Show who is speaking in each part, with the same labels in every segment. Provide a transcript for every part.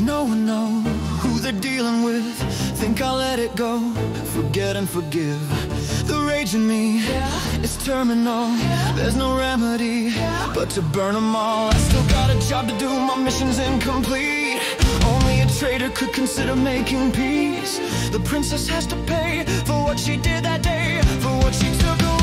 Speaker 1: no one know who they're dealing with. Think I'll let it go, forget and forgive. The rage in me, it's terminal. There's no remedy but to burn them all. I still got a job to do, my mission's incomplete. Only a traitor could consider making peace. The princess has to pay for what she did that day, for what she took away.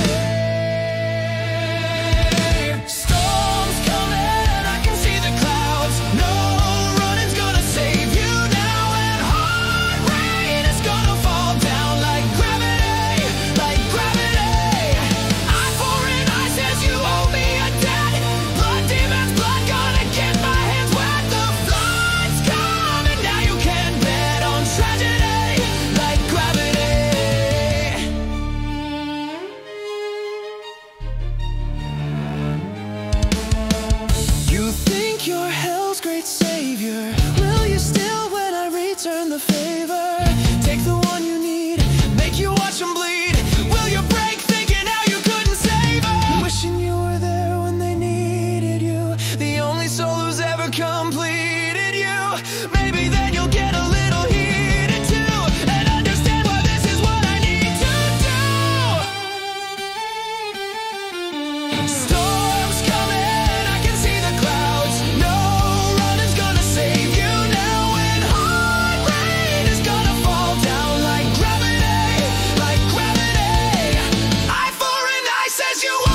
Speaker 1: Storms coming, I can see the clouds. No running's gonna save you now, and hard rain is gonna fall down like gravity, like gravity. Eye for an eye says you owe me a debt. Blood demons, blood gonna get my hands wet. The flood's coming, now you can bet on tragedy, like gravity. You think you're hell's great savior. Will you still when I return the favor? Take the one you need, make you watch them bleed. Will you break thinking how you couldn't save her? Wishing you were there when they needed you. The only soul who's ever completed you. Maybe then you'll get a little heated too, and understand why this is what I need to do. Storms coming, I can see the clouds. No running's gonna save you now, and hard rain is gonna fall down like gravity, like gravity. Eye for an eye says you